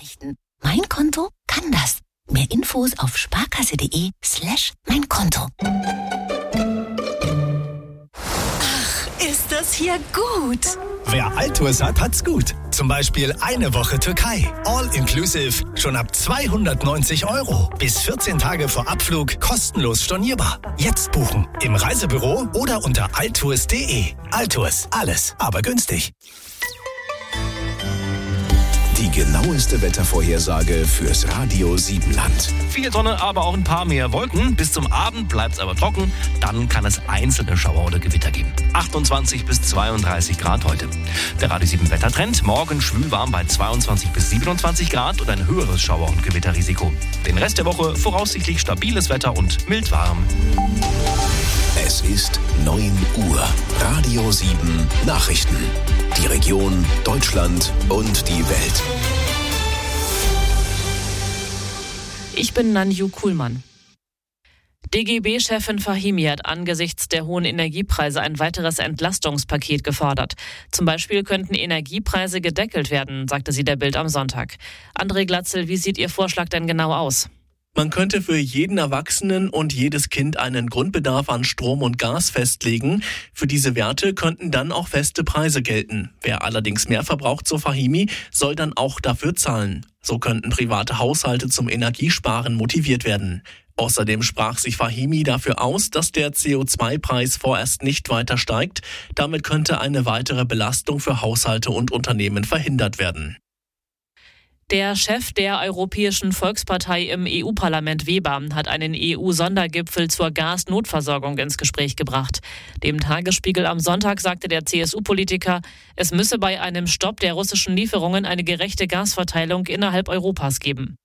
Nachrichten. Mein Konto kann das. Mehr Infos auf sparkasse.de/meinkonto. Ach, ist das hier gut. Wer Altours hat, hat's gut. Zum Beispiel eine Woche Türkei. All inclusive. Schon ab 290 €. Bis 14 Tage vor Abflug kostenlos stornierbar. Jetzt buchen. Im Reisebüro oder unter altours.de. Altours. Alles, aber günstig. Die genaueste Wettervorhersage fürs Radio Siebenland. Viel Sonne, aber auch ein paar mehr Wolken. Bis zum Abend bleibt es aber trocken. Dann kann es einzelne Schauer oder Gewitter geben. 28 bis 32 Grad heute. Der Radio 7 Wettertrend. Morgen schwülwarm bei 22 bis 27 Grad und ein höheres Schauer- und Gewitterrisiko. Den Rest der Woche voraussichtlich stabiles Wetter und mild warm. Es ist 9 Uhr. Radio 7 Nachrichten. Die Region, Deutschland und die Welt. Ich bin Nanju Kuhlmann. DGB-Chefin Fahimi hat angesichts der hohen Energiepreise ein weiteres Entlastungspaket gefordert. Zum Beispiel könnten Energiepreise gedeckelt werden, sagte sie der Bild am Sonntag. André Glatzel, wie sieht Ihr Vorschlag denn genau aus? Man könnte für jeden Erwachsenen und jedes Kind einen Grundbedarf an Strom und Gas festlegen. Für diese Werte könnten dann auch feste Preise gelten. Wer allerdings mehr verbraucht, so Fahimi, soll dann auch dafür zahlen. So könnten private Haushalte zum Energiesparen motiviert werden. Außerdem sprach sich Fahimi dafür aus, dass der CO2-Preis vorerst nicht weiter steigt. Damit könnte eine weitere Belastung für Haushalte und Unternehmen verhindert werden. Der Chef der Europäischen Volkspartei im EU-Parlament, Weber, hat einen EU-Sondergipfel zur Gasnotversorgung ins Gespräch gebracht. Dem Tagesspiegel am Sonntag sagte der CSU-Politiker, es müsse bei einem Stopp der russischen Lieferungen eine gerechte Gasverteilung innerhalb Europas geben.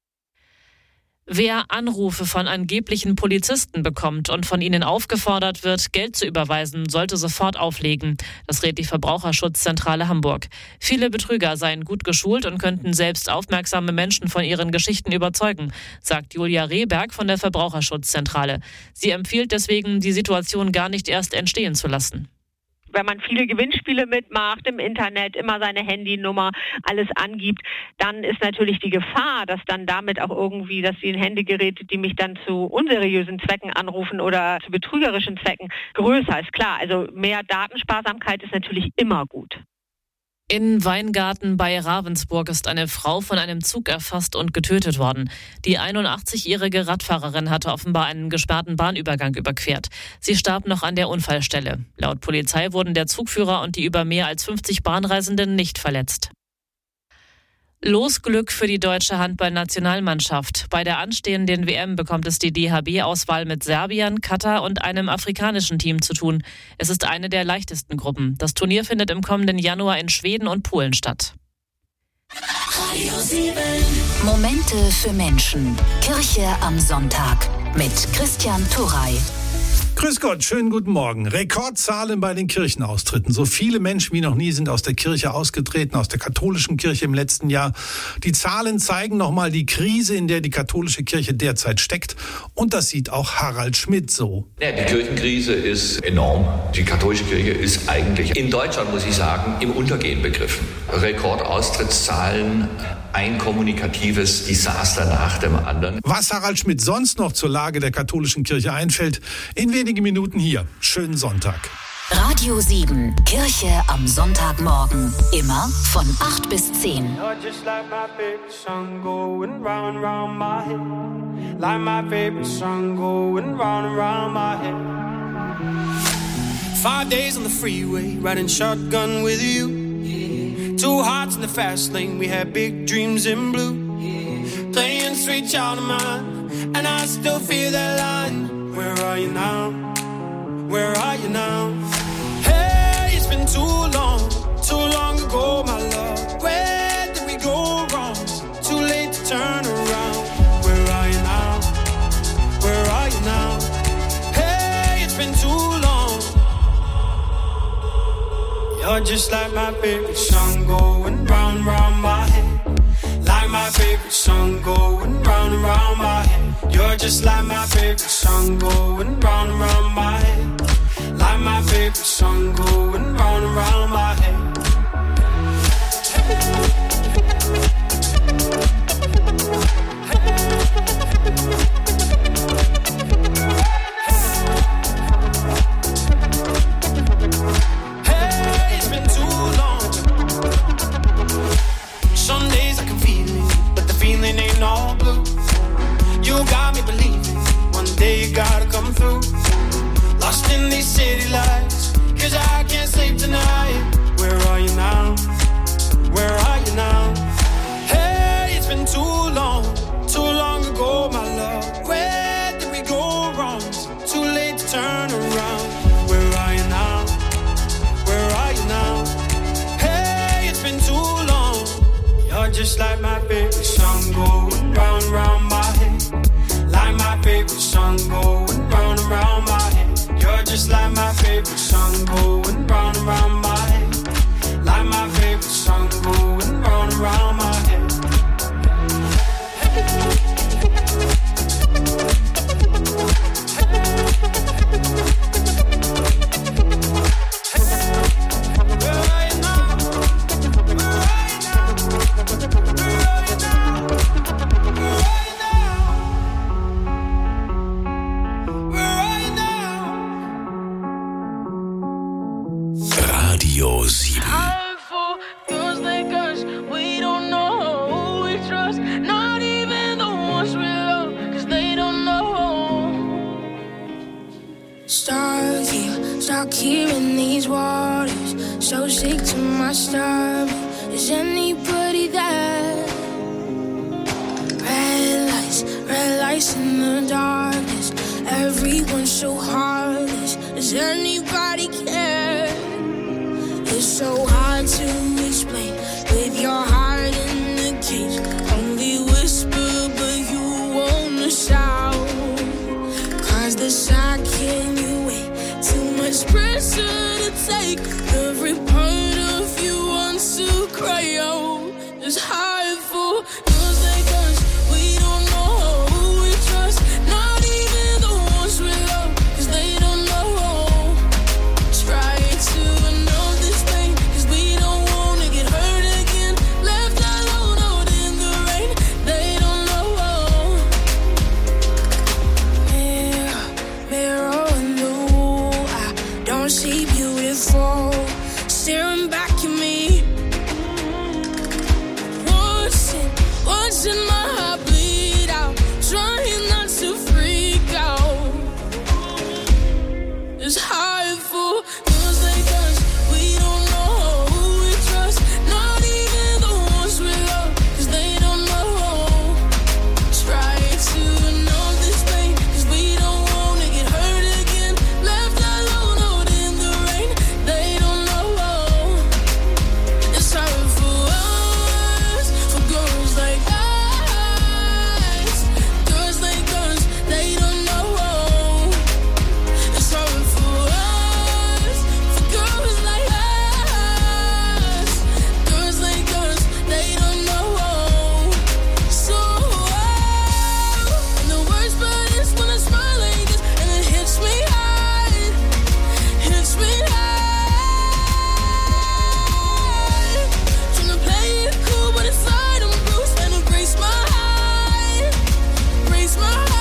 Wer Anrufe von angeblichen Polizisten bekommt und von ihnen aufgefordert wird, Geld zu überweisen, sollte sofort auflegen. Das rät die Verbraucherschutzzentrale Hamburg. Viele Betrüger seien gut geschult und könnten selbst aufmerksame Menschen von ihren Geschichten überzeugen, sagt Julia Rehberg von der Verbraucherschutzzentrale. Sie empfiehlt deswegen, die Situation gar nicht erst entstehen zu lassen. Wenn man viele Gewinnspiele mitmacht, im Internet immer seine Handynummer, alles angibt, dann ist natürlich die Gefahr, dass dann damit auch irgendwie, dass die Handygeräte, die mich dann zu unseriösen Zwecken anrufen oder zu betrügerischen Zwecken, größer ist. Klar, also mehr Datensparsamkeit ist natürlich immer gut. In Weingarten bei Ravensburg ist eine Frau von einem Zug erfasst und getötet worden. Die 81-jährige Radfahrerin hatte offenbar einen gesperrten Bahnübergang überquert. Sie starb noch an der Unfallstelle. Laut Polizei wurden der Zugführer und die über mehr als 50 Bahnreisenden nicht verletzt. Losglück für die deutsche Handball-Nationalmannschaft. Bei der anstehenden WM bekommt es die DHB-Auswahl mit Serbien, Katar und einem afrikanischen Team zu tun. Es ist eine der leichtesten Gruppen. Das Turnier findet im kommenden Januar in Schweden und Polen statt. Momente für Menschen. Kirche am Sonntag mit Christian Turrey. Grüß Gott, schönen guten Morgen. Rekordzahlen bei den Kirchenaustritten. So viele Menschen wie noch nie sind aus der Kirche ausgetreten, aus der katholischen Kirche im letzten Jahr. Die Zahlen zeigen nochmal die Krise, in der die katholische Kirche derzeit steckt. Und das sieht auch Harald Schmidt so. Ja, die Kirchenkrise ist enorm. Die katholische Kirche ist eigentlich in Deutschland, muss ich sagen, im Untergehen begriffen. Rekordaustrittszahlen, ein kommunikatives Desaster nach dem anderen. Was Harald Schmidt sonst noch zur Lage der katholischen Kirche einfällt, in wenigen Minuten hier. Schönen Sonntag. Radio 7, Kirche am Sonntagmorgen. Immer von 8 bis 10. Five days on the freeway, riding shotgun with you. Two hearts in the fast lane, we had big dreams in blue. Playing sweet child of mine, and I still feel that line. Where are you now? Where are you now? Hey, it's been too long ago, my love. Where did we go wrong? Too late to turn around. Where are you now? Where are you now? Hey, it's been too long. You're just like my favorite song going round, round my head. Like my favorite song going round and round my head. You're just like my favorite song going round and round my head. Like my favorite song going round and round my head. You got me believing one day you gotta come through. Lost in these city lights, 'cause I can't sleep tonight. Where are you now? Where are you now? Hey, it's been too long ago, my love. Where did we go wrong? It's too late to turn around. Where are you now? Where are you now? Hey, it's been too long. You're just like my favorite song going round and round my head. Like my favorite song going round and round my head. You're just like my favorite song going round and round my head. Like my favorite song going round and round my head. Radio 7. Stuck here in these waters, so sick to my stomach. Is anybody there? Red lights in the darkness. Everyone's so heartless. Does anybody care? It's so hard to explain with your heart in the cage. Only whisper, but you wanna shout. 'Cause the side can you wait? Too much pressure to take. Every part of you wants to cry out. It's hard for girls like us. We don't know who we trust. Not even the ones we love, 'cause they don't know. Try to know this thing, 'cause we don't wanna get hurt again. Left alone out in the rain, they don't know. Mirror in the wall, I don't see beautiful staring back at me. Watching my heart bleed out, trying not to freak out. It's hard for girls like us. We don't know who we trust. Not even the ones we love, 'cause they don't know. Try to know this thing, 'cause we don't wanna get hurt again. Left alone out in the rain, they don't know. It's hard for us, for girls like us. Girls like us, they don't know. It's hard for us, for girls like us. Girls like us, they don't know. So, and the worst part is when I smile like this, and it hits me hard. Hits me hard. Tryna play it cool, but inside I'm bruised, and it breaks my heart. Breaks my heart.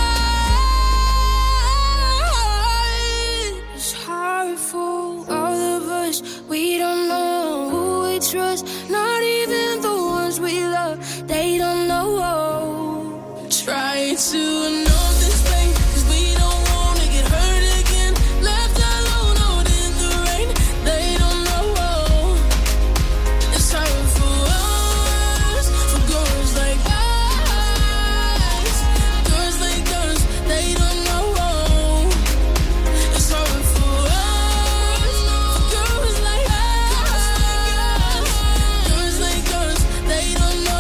It's hard for all of us. We don't know who we trust. Not even the ones we love, they don't know. Try to know this thing, 'cause we don't wanna get hurt again. Left alone out in the rain, they don't know. It's hard for us, for girls like us. Girls like us, they don't know. It's hard for us, for girls like us. Girls like us, they don't know.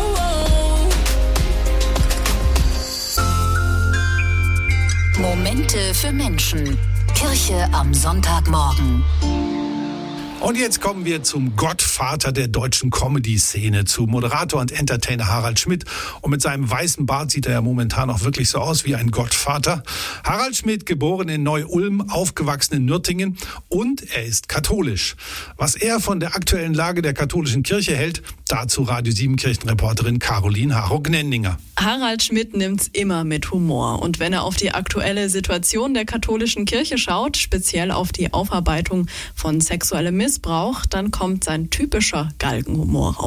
Momente für Menschen. Kirche am Sonntagmorgen. Und jetzt kommen wir zum Gottvater der deutschen Comedy-Szene, zu Moderator und Entertainer Harald Schmidt. Und mit seinem weißen Bart sieht er ja momentan auch wirklich so aus wie ein Gottvater. Harald Schmidt, geboren in Neu-Ulm, aufgewachsen in Nürtingen, und er ist katholisch. Was er von der aktuellen Lage der katholischen Kirche hält, dazu Radio 7 Kirchenreporterin Caroline Harro-Gnendinger. Harald Schmidt nimmt's immer mit Humor. Und wenn er auf die aktuelle Situation der katholischen Kirche schaut, speziell auf die Aufarbeitung von sexuellem Missbrauch, dann kommt sein typischer Galgenhumor raus.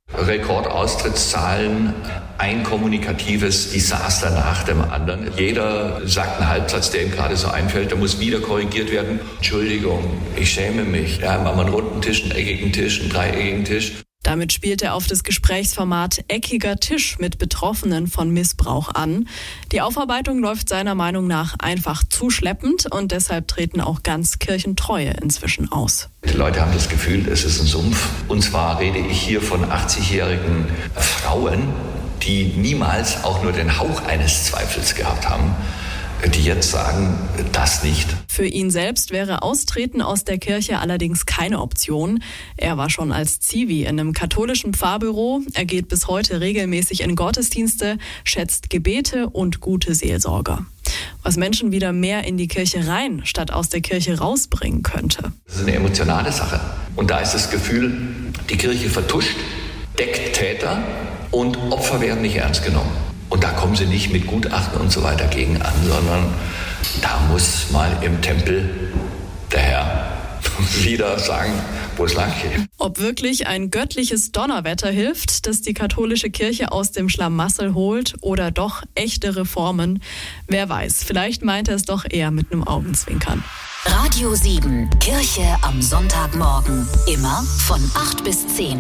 Rekordaustrittszahlen, ein kommunikatives Desaster nach dem anderen. Jeder sagt einen Halbsatz, der ihm gerade so einfällt, der muss wieder korrigiert werden. Entschuldigung, ich schäme mich. Ja, machen wir einen runden Tisch, einen eckigen Tisch, einen dreieckigen Tisch. Damit spielt er auf das Gesprächsformat Eckiger Tisch mit Betroffenen von Missbrauch an. Die Aufarbeitung läuft seiner Meinung nach einfach zu schleppend und deshalb treten auch ganz Kirchentreue inzwischen aus. Die Leute haben das Gefühl, es ist ein Sumpf. Und zwar rede ich hier von 80-jährigen Frauen, die niemals auch nur den Hauch eines Zweifels gehabt haben, die jetzt sagen, das nicht. Für ihn selbst wäre Austreten aus der Kirche allerdings keine Option. Er war schon als Zivi in einem katholischen Pfarrbüro. Er geht bis heute regelmäßig in Gottesdienste, schätzt Gebete und gute Seelsorger. Was Menschen wieder mehr in die Kirche rein, statt aus der Kirche rausbringen könnte. Das ist eine emotionale Sache. Und da ist das Gefühl, die Kirche vertuscht, deckt Täter und Opfer werden nicht ernst genommen. Und da kommen sie nicht mit Gutachten und so weiter gegen an, sondern da muss mal im Tempel der Herr wieder sagen, wo es lang geht. Ob wirklich ein göttliches Donnerwetter hilft, das die katholische Kirche aus dem Schlamassel holt oder doch echte Reformen, wer weiß. Vielleicht meint er es doch eher mit einem Augenzwinkern. Radio 7, Kirche am Sonntagmorgen. Immer von 8 bis 10.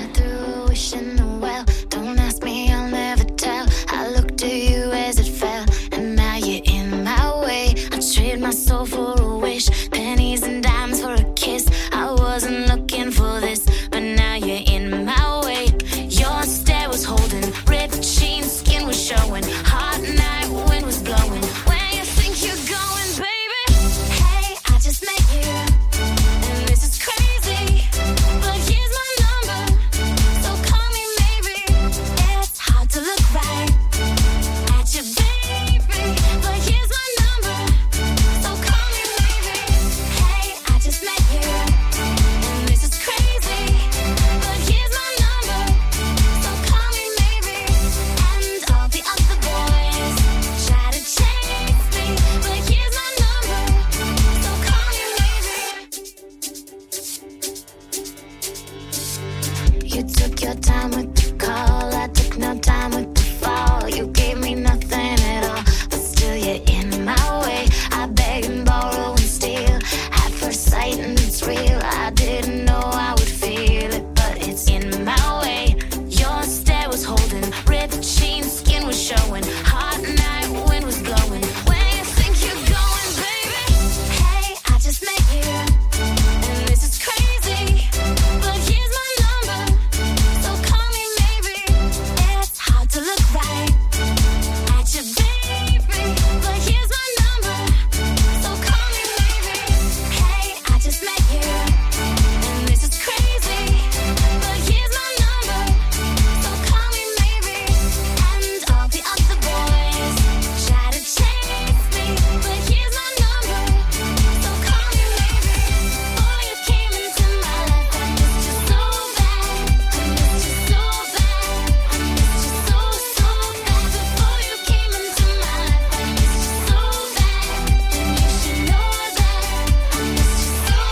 My soul for a wish, pennies and dimes for a kiss. I wasn't looking for this, but now you're in my way. Your stare was holding, ripped jeans, skin was showing. Hot night, wind was blowing. Where you think you're going, baby? Hey, I just met you, and this is crazy. But here's my number, so call me maybe. It's hard to look right at you, baby, but here's my number. You took your time with the call, I took no time with the fall. You gave me nothing at all, but still you're in my way. I beg and borrow and steal at first sight, and it's real. I didn't know I would feel it, but it's in my way. Your stare was holding, ripped jeans, skin was showing. Hot night, wind was blowing. Where you think you're going, baby? Hey, I just met you, and this is crazy, but here's my number. To look right at you, baby, but here's my number, so call me maybe. Hey, I just met you, and this is crazy, but here's my number, so call me maybe. And all the other boys try to chase me, but here's my number, so call me maybe. Before you came into my life, I missed you so bad, I missed you so bad, I missed you so. Before you came into my life, I missed you so bad, and you should know that I missed you so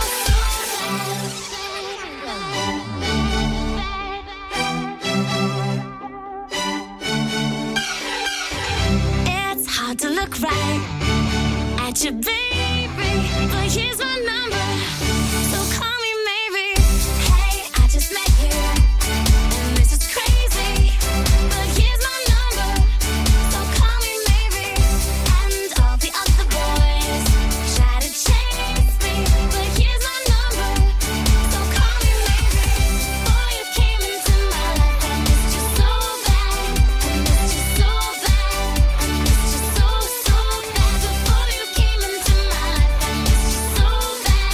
bad. It's hard to look right at you, baby, but here's my number, so call me maybe. Hey, I just met you, and this is crazy, but here's my number, so call me maybe. And all the other boys try to chase me, but here's my number, so call me maybe. Before you came into my life, I missed you so bad, I missed you so bad, I missed you so bad. Before you came into my life, I missed you so bad,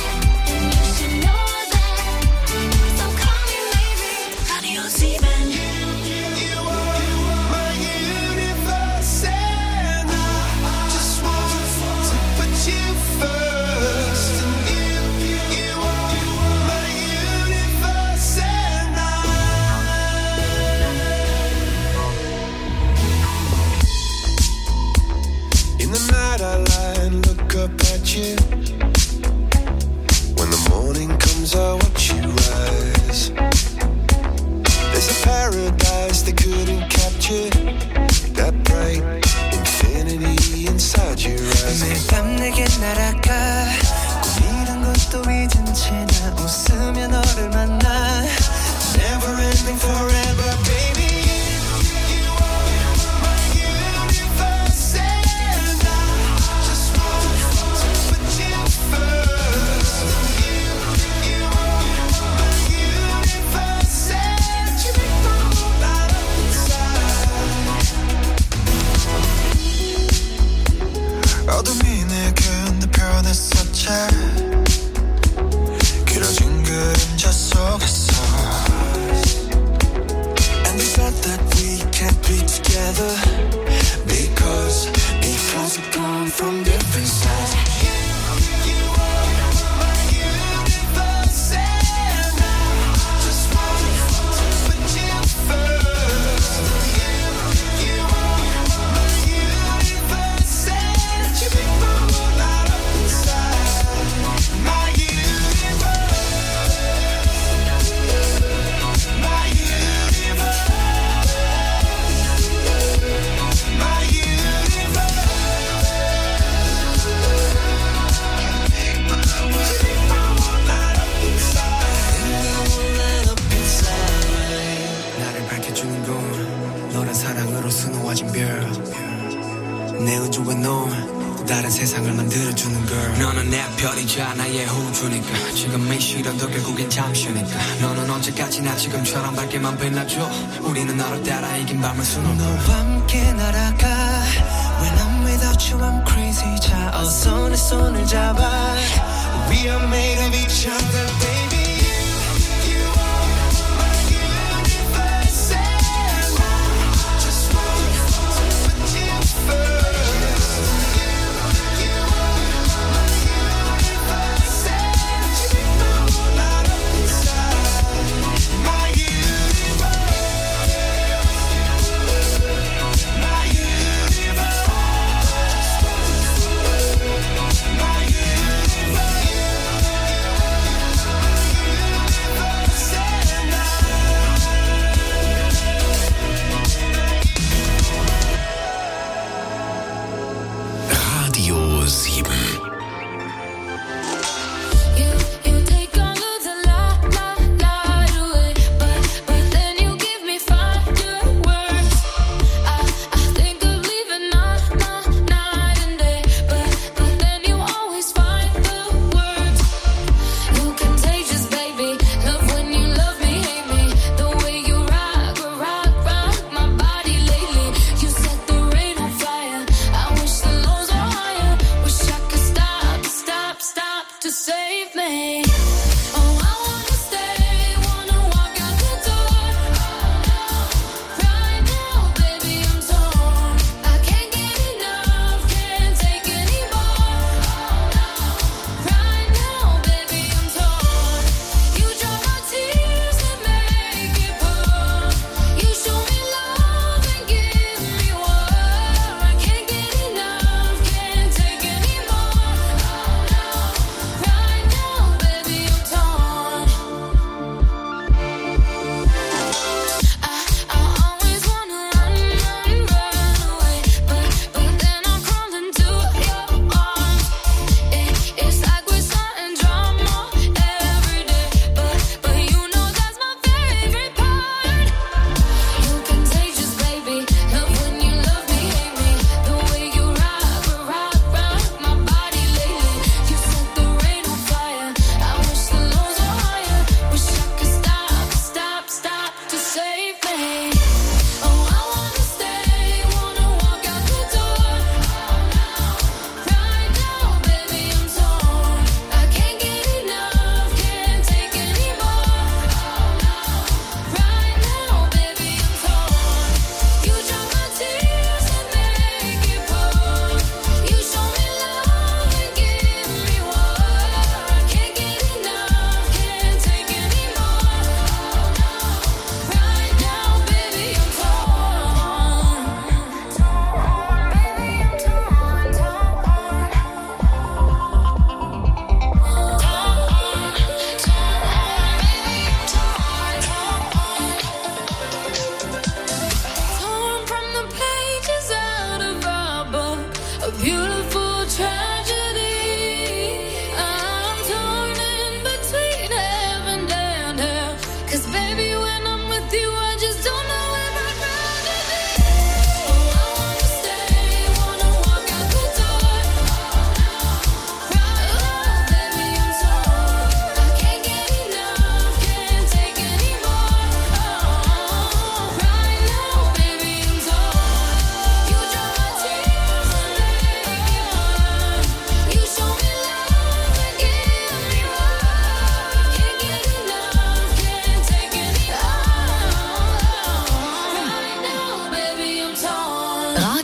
날아가 꿈이란 것도 잊은 채 나 웃으며 너를 만나 Never ending forever baby You are my universe and I just want to put you first You are my universe and you make my whole light up inside 어둠이 내게 변했었지 길어진 그림자 속에서 And we said that we can't be together Because we come from different sides You are my universe and I just want to put you first You are my universe and you make my whole light up inside My 사랑으로 수놓아진 별 내 우주와 너 다른 세상을 만들어주는 girl 너는 내 별이자 나의 호주니까 지금의 시련도 결국엔 잠시니까 너는 언제까지나 지금처럼 밝게만 빛나줘 우리는 너를 따라 이긴 밤을 수놓고 너와 함께 날아가 When I'm without you I'm crazy 자 어서 내 손을 잡아 We are made of each other baby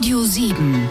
Radio 7.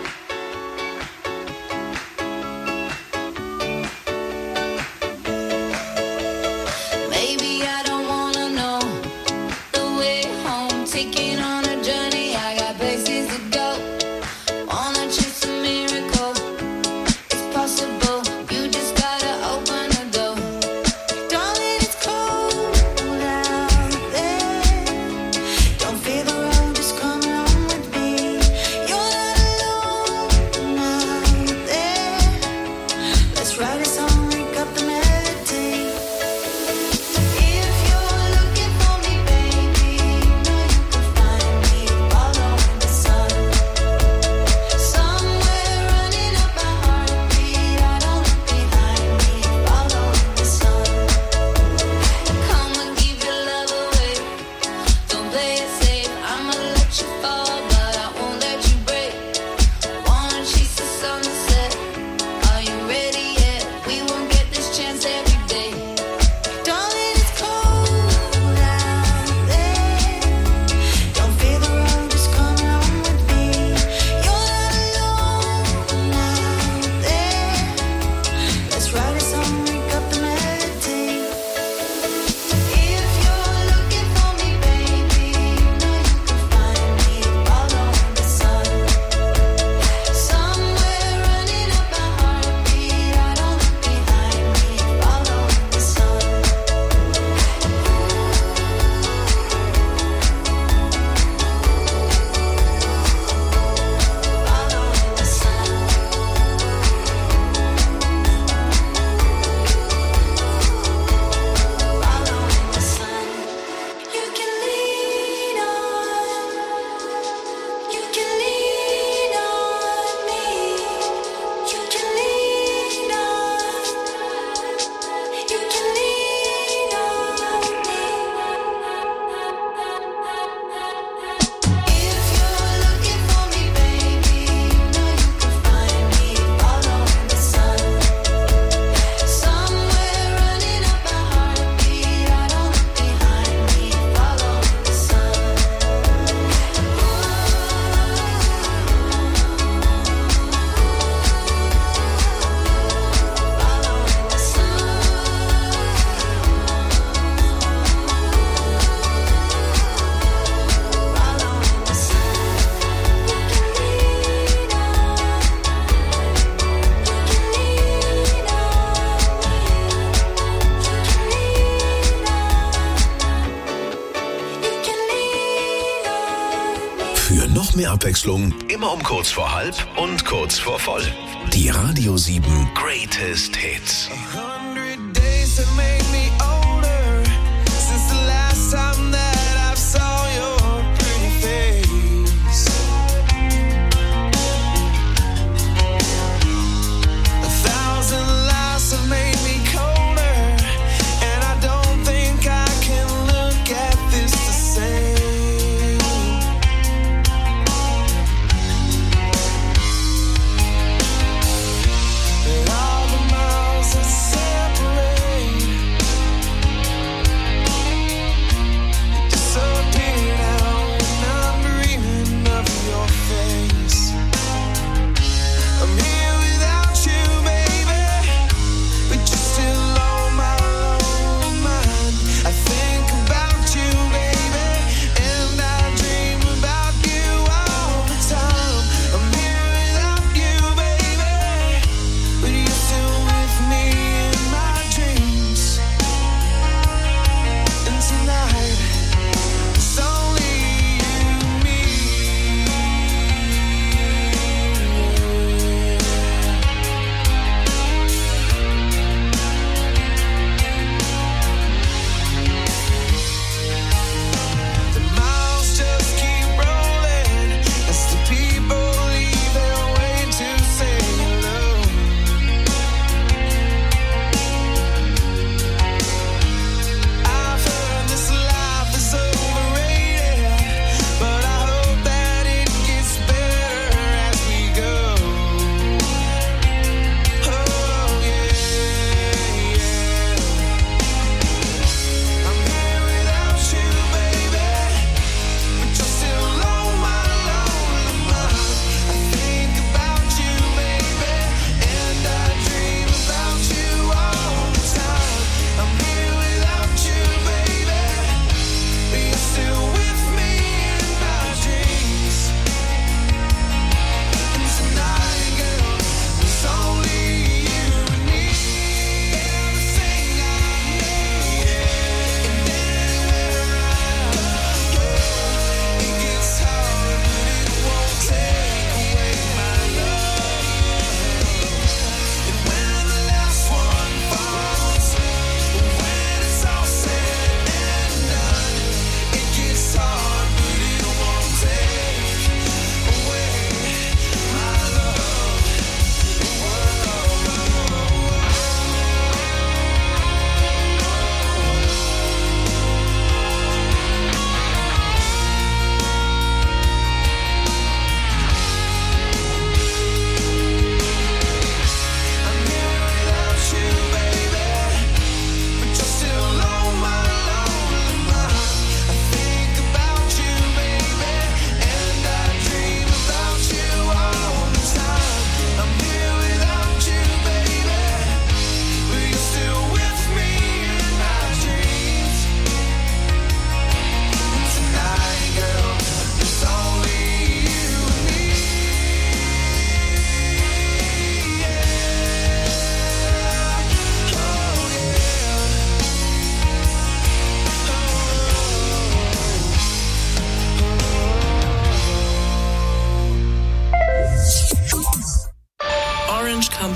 Für noch mehr Abwechslung, immer um kurz vor halb und kurz vor voll. Die Radio 7 Greatest Hits. 100 days have made me older since the last time that I saw your pretty face. 1,000 lives have made me colder, and I don't think I can look at this the same. All the miles that say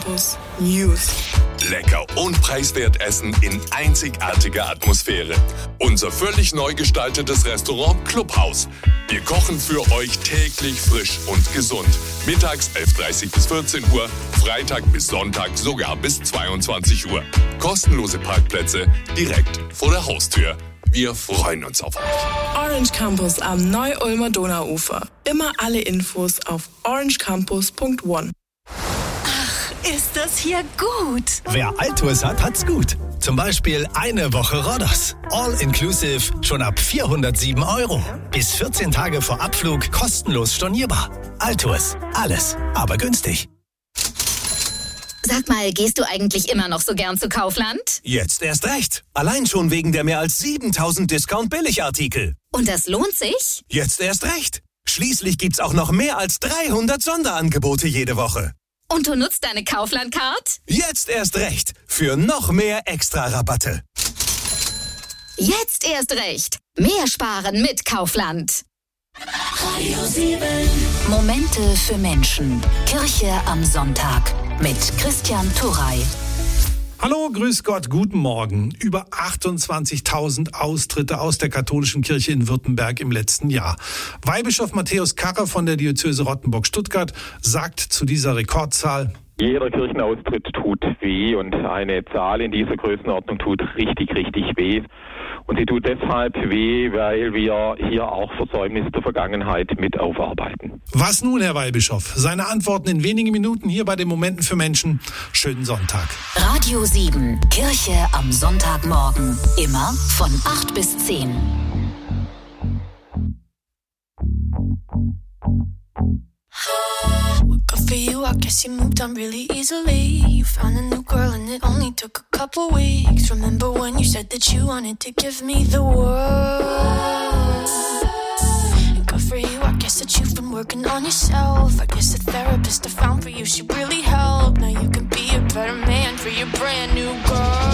Campus News. Lecker und preiswert essen in einzigartiger Atmosphäre. Unser völlig neu gestaltetes Restaurant Clubhaus. Wir kochen für euch täglich frisch und gesund. Mittags 11:30 bis 14 Uhr, Freitag bis Sonntag sogar bis 22 Uhr. Kostenlose Parkplätze direkt vor der Haustür. Wir freuen uns auf euch. Orange Campus am Neu-Ulmer Donauufer. Immer alle Infos auf orangecampus.one. Ist das hier gut? Wer Altours hat, hat's gut. Zum Beispiel eine Woche Rhodos. All-inclusive schon ab 407 €. Bis 14 Tage vor Abflug kostenlos stornierbar. Altours, alles, aber günstig. Sag mal, gehst du eigentlich immer noch so gern zu Kaufland? Jetzt erst recht. Allein schon wegen der mehr als 7000 Discount-Billigartikel. Und das lohnt sich? Jetzt erst recht. Schließlich gibt's auch noch mehr als 300 Sonderangebote jede Woche. Und du nutzt deine Kaufland-Card? Jetzt erst recht. Für noch mehr Extra-Rabatte. Jetzt erst recht. Mehr sparen mit Kaufland. Radio 7. Momente für Menschen. Kirche am Sonntag. Mit Christian Turrey. Hallo, grüß Gott, guten Morgen. Über 28.000 Austritte aus der katholischen Kirche in Württemberg im letzten Jahr. Weihbischof Matthäus Karrer von der Diözese Rottenburg-Stuttgart sagt zu dieser Rekordzahl: Jeder Kirchenaustritt tut weh und eine Zahl in dieser Größenordnung tut richtig, richtig weh. Und sie tut deshalb weh, weil wir hier auch Versäumnisse der Vergangenheit mit aufarbeiten. Was nun, Herr Weihbischof? Seine Antworten in wenigen Minuten hier bei den Momenten für Menschen. Schönen Sonntag. Radio 7, Kirche am Sonntagmorgen. Immer von 8 bis 10. Good for you, I guess you moved on really easily. You found a new girl and it only took a couple weeks. Remember when you said that you wanted to give me the world? And good for you, I guess that you've been working on yourself. I guess the therapist I found for you, she really helped. Now you can be a better man for your brand new girl.